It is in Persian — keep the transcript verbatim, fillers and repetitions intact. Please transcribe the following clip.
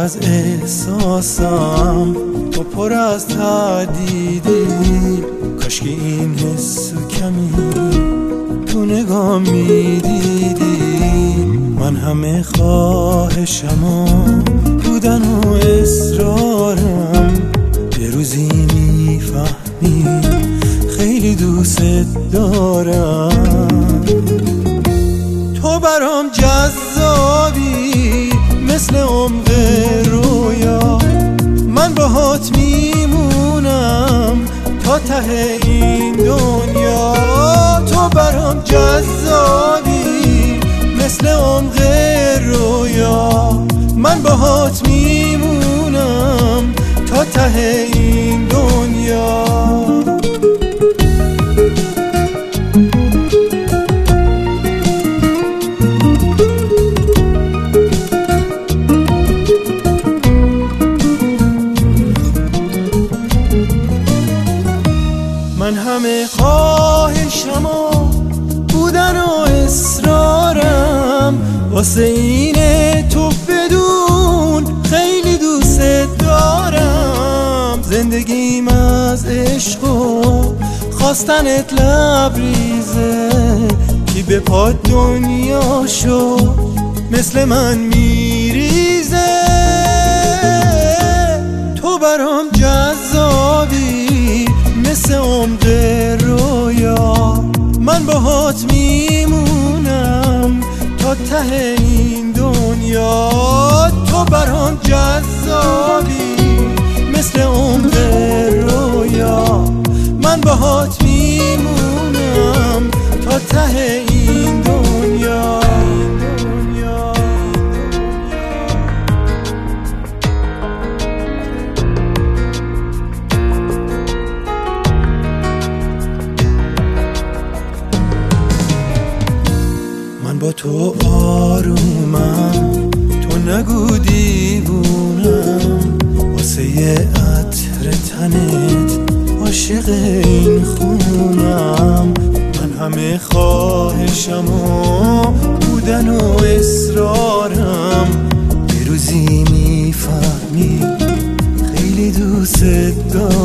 از احساسم، تو پر از تردیدی. کاش که این حسو کمی تو نگاه میدیدی. من همه خواهشمو بودن و اصرارم، یه روزی میفهمی خیلی دوست دارم. تو برام جذابی مثل عمق رویا، من باهات میمونم تا ته این دنیا. تو برام جذابی مثل عمق رویا، من باهات میمونم تا ته این دنیا. من همه خواهشمو بودن و اصرارم، واسه اینه تو بدون خیلی دوست دارم. زندگیم از عشق و خواستنت لبریزه، کی به پا دنیا شو مثل من میریزه. تو برام جذابی مثل عمق رویا، من باهات میمونم تا ته این دنیا. تو برام جذابی مثل عمق رویا، من باهات میمونم تا ته این دنیا. من با تو آرومم، تو نگو دیوونم. واسه یه عطر تنت عاشق این خونم. من همه خواهشمو بودن و اصرارم، یه روزی میفهمی خیلی دوست دارم.